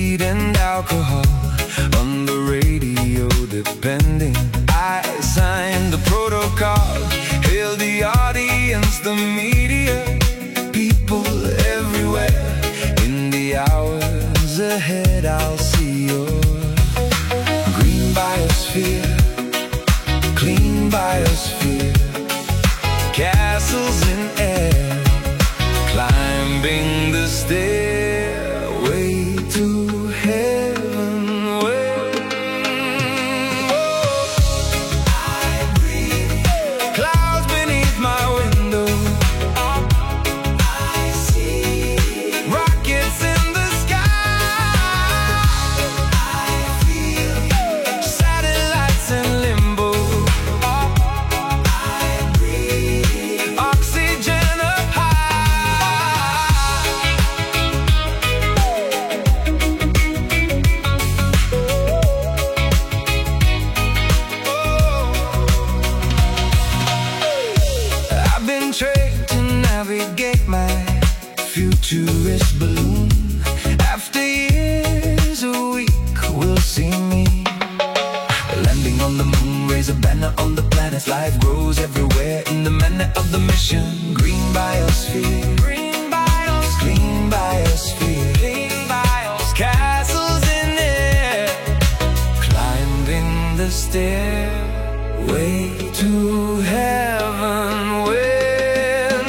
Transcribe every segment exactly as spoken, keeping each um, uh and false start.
weed and alcohol on the radio depending. I signed the protocol, hail the audience, the media, people everywhere. In the hours ahead I'll see your green biosphere, clean biosphere, castles in air, climbing the stairway to heaven. Where I breathe clouds beneath my window. I see rockets in the sky. I feel satellites in limbo. I breathe oxygen up high. I've been trained to navigate my futurist balloon. After years, a week will see me landing on the moon, raise a banner on the planets. Life grows everywhere in the manner of the mission. Green biosphere, green bios, clean biosphere, clean bios, castles in air, climbing the stairway to heaven. When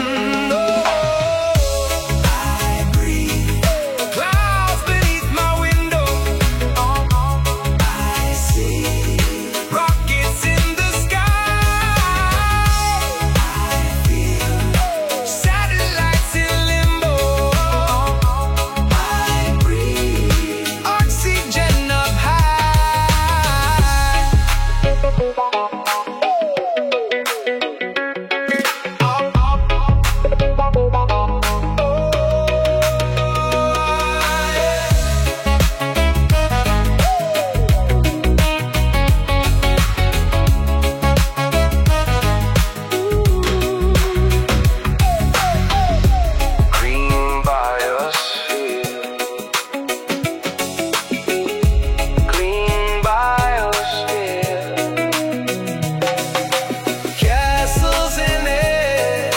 oh, I breathe clouds beneath my window. I see rockets in the sky. I feel satellites in limbo. I breathe oxygen up high. Green biosphere, clean biosphere, castles in air,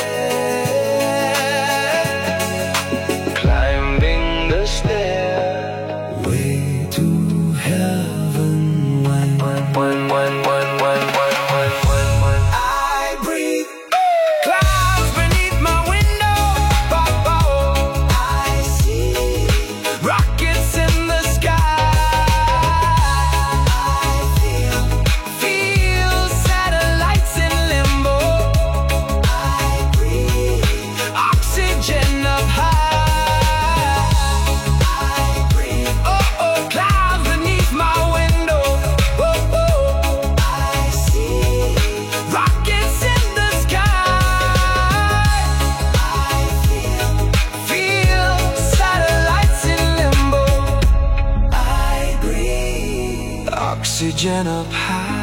climbing the stairway to heaven. When, when, when, when, when, when, when, when, when, when I breathe clouds beneath my window. Oh, oh, I see rockets in the sky. I feel, feel satellites in limbo. I breathe oxygen up high. I breathe oh, oh, clouds beneath my window. Oh, oh, I see rockets in the sky. I feel, feel satellites in limbo. I breathe oxygen up high.